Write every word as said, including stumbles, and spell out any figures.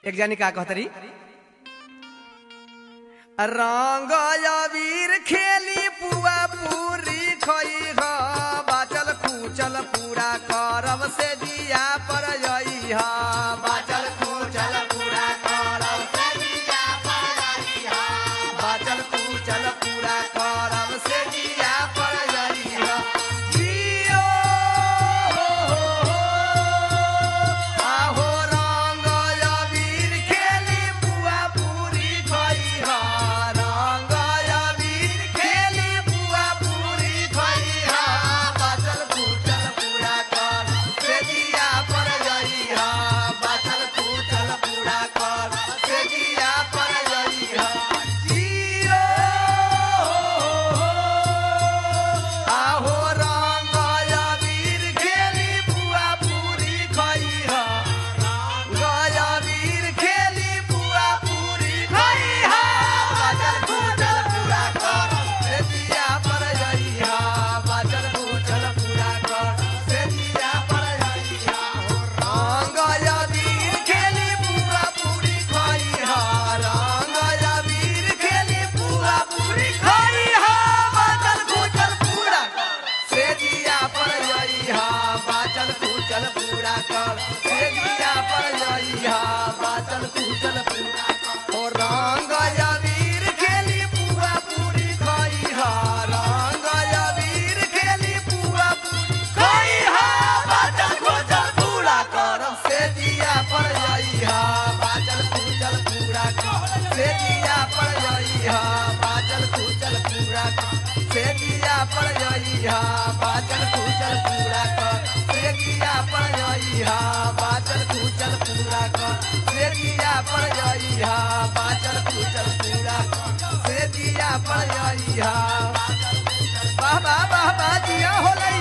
एक जानी का कहतरी रंग अबीर खेली पुआ पूरी खई ह बाचल खूचल पूरा करब से जिया पर जई ह बाचल खूचल पूरा करब से जिया पर जई ह बाचल खूचल पूरा करब से जिया पर जई ह जियो हो हो हो आहो रंग अबीर खेली पुआ पूरी खई ह रंग अबीर खेली पुआ पूरी खई ह बाचल खूचल पूरा कर से जिया पर जई ह बाचल खूचल पूरा कर से जिया पर जई ह जियो हो हो आहो रंग अबीर खेली पुआ पूरी खई ह रंग अबीर खेली पुआ पूरी खई ह बाचल खूचल पूरा कर से जिया पर जई ह बाचल खूचल पूरा कर से जिया पर जई ह रंग अबीर खेली पुआ पूरी खई ह रंग अबीर खेली पुआ पूरी खई ह बाचल खूचल पूरा कर से जिया पर जई ह बाचल खूचल पूरा कर से जिया पर जई ह बाचल खूचल पूरा कर ओ रंग अबीर खेली पुआ पूरी खई ह रंग अबीर खेली पुआ पूरी खई ह बाचल खूचल पूरा कर से जिया पर जई ह बाचल खूचल पूरा कर से जिया पर जई ह बाचल खूचल पूरा कर से जिया पर जई ह बाचल खूचल पूरा कर से जिया पर जई ह बाचल खूचल पूरा कर से जिया पर जई ह बाचल खूचल पूरा कर से जिया पर जई ह वाह वाह वाह वाह जिया होला